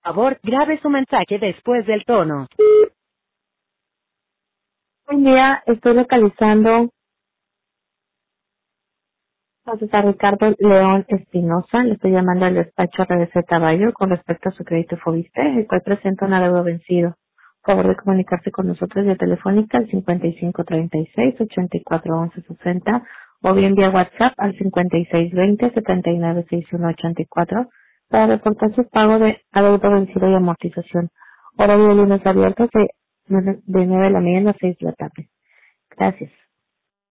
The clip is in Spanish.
Por favor, grabe su mensaje después del tono. Buen día, estoy localizando a César Ricardo León Espinosa. Le estoy llamando al despacho RBC Caballo con respecto a su crédito Fobiste, el cual presenta un adeudo vencido. Por favor de comunicarse con nosotros vía telefónica al 5536-841160 o bien vía WhatsApp al 5620-796184 para reportar su pago de adeudo vencido y amortización. Horario de lunes abierto de 9 de la mañana a 6 de la tarde. Gracias.